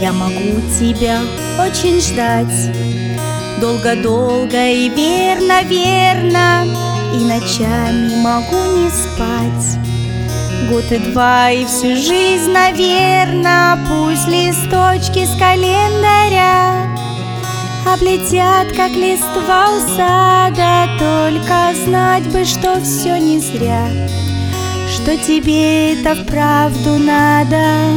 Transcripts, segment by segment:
Я могу тебя очень ждать, долго-долго и верно-верно, и ночами могу не спать. Год и два, и всю жизнь, наверно, пусть листочки с календаря облетят, как листва у сада. Только знать бы, что все не зря, что тебе это вправду надо.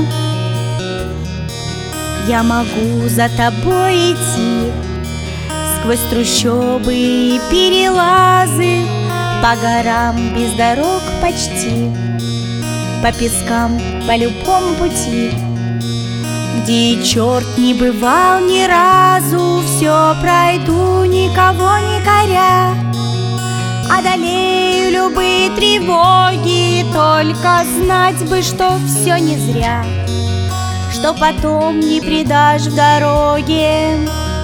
Я могу за тобой идти сквозь трущобы и перелазы, по горам без дорог почти, по пескам, по любому пути, где черт не бывал ни разу. Все пройду, никого не коря, одолею любые тревоги. Только знать бы, что все не зря, что потом не предашь в дороге.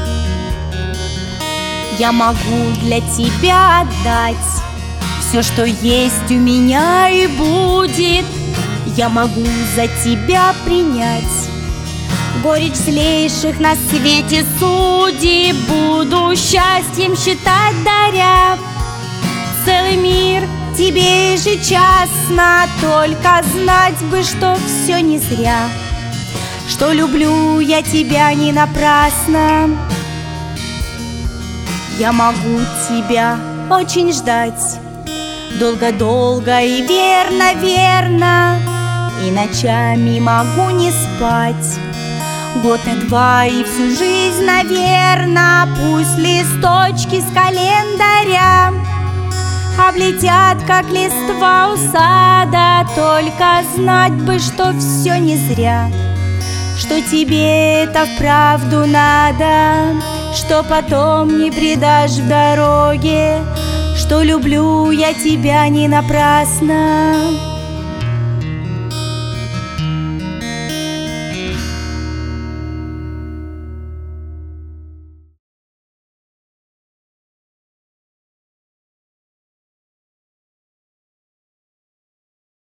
Я могу для тебя отдать все, что есть у меня и будет. Я могу за тебя принять горечь злейших на свете судеб. Буду счастьем считать, даря целый мир тебе ежечасно. Только знать бы, что все не зря, что люблю я тебя не напрасно. Я могу тебя очень ждать, долго-долго и верно-верно, и ночами могу не спать. Год и два, и всю жизнь, наверно, пусть листочки с календаря облетят, как листва у сада. Только знать бы, что все не зря, что тебе это вправду надо, что потом не предашь в дороге, что люблю я тебя не напрасно.